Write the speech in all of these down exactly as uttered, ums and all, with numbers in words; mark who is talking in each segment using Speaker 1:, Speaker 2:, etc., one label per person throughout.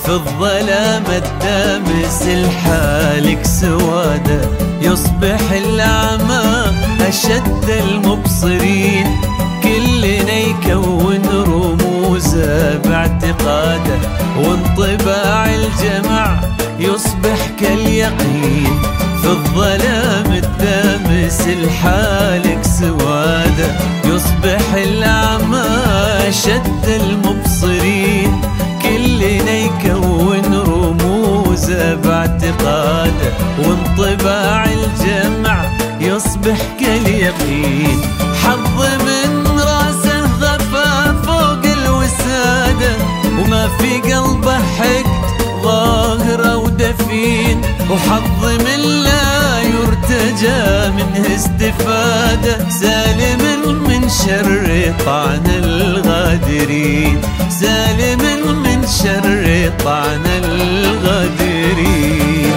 Speaker 1: في الظلام الدامس الحالك سواده، يصبح الأعمى أشد المبصرين، كلنا يكون رموزه باعتقاده، وانطباع الجمع يصبح كاليقين. في الظلام الدامس الحالك سواده، يصبح الأعمى أشد المبصرين، كلنا يكون رموزه باعتقاده، وانطباع الجمع يصبح كاليقين. حظ من راسه غفا فوق الوسادة، وما في قلبه حقد ظاهر أو دفين، وحظ من لا يرتجى منه استفادة، سالم من شر طعن الغادرين، سالم من شر طعن الغادرين.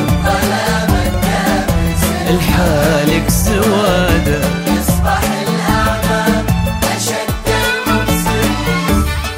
Speaker 1: الحالك سواده،
Speaker 2: يصبح الأعمى أشد المبصرين.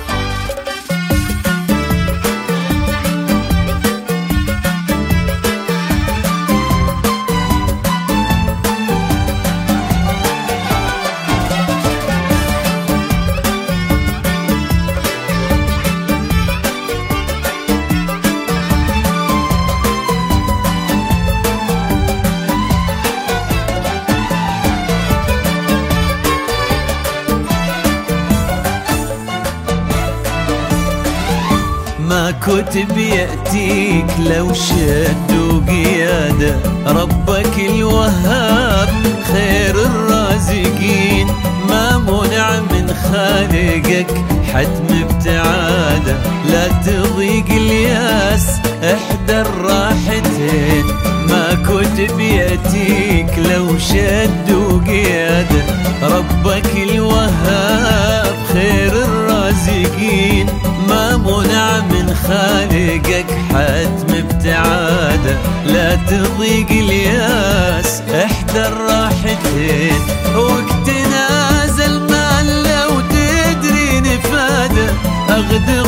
Speaker 1: ما كتب يأتيك لو شد قيادة، ربك الوهاب خير الرازقين، ما منع من خالقك حتم ابتعاده، لا تضيق الياس احدى الراحتين. ما كتب يأتيك لو شد قيادة، ربك الوهاب خير الرازقين، ما منع من خالقك حتم ابتعاده، لا تضيق الياس احدى الراحتين. وقت نازل مال لو تدري نفاده، اغدر